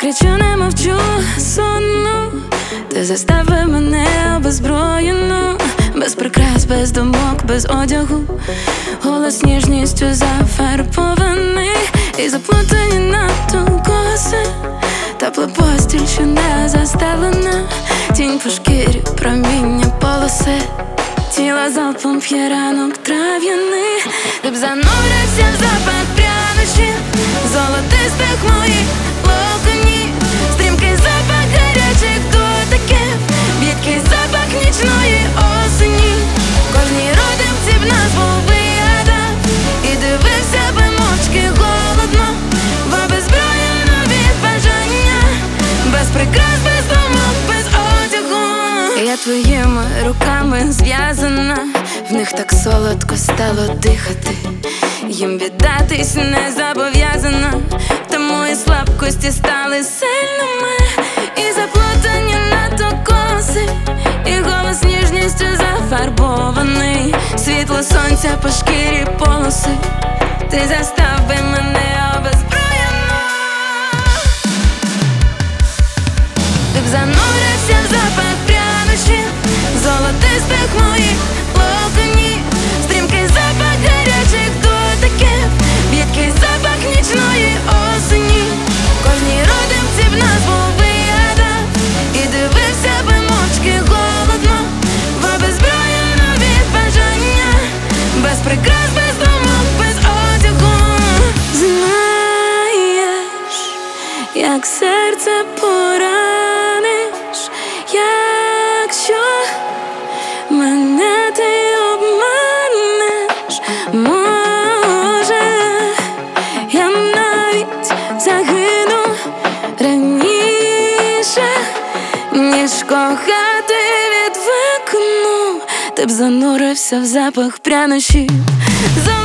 кричу, не мовчу, сонну. Ти заставив мене обезброєну, без прикрас, без думок, без одягу. Голос ніжністю зафарбований і заплутані надто коси. Тепла постіль, що не застелена, тінь по шкірі, проміння полоси. Тіло залпом п'є ранок трав'яний. Ти б занурився в запах прянощів, золотистих моїх локонів, стрімкий запах гарячих дотиків, б'єдкий запах нічної осені. Кожній родимці б назву вигадав і дивився би мовчки голодно, в обезброєнові бажання, без прикрас, без думок, без одягу. Я твоїми руками зв'язана, в них так солодко стало дихати. Їм віддатись не зобов'язана, та мої слабкості стали сильними. І заплутані надто коси, і голос ніжністю зафарбований. Світло сонця по шкірі полоси. Ти застав би мене обезброєно. Ти б занурився в запах прянощів, золотистих моїх локонів, стрімкий запах гарячих дотиків, б'єдкий запах нічної осені. Кожній родимці б назву вигадав і дивився би мовчки голодно, в обезброєнові бажання, без прикрас, без думок, без одягу. Знаєш, як серце пораниш, якщо мене ти обманеш. Може, я навіть загину раніше, ніж кохати відвикну. Ти б занурився в запах прянощів.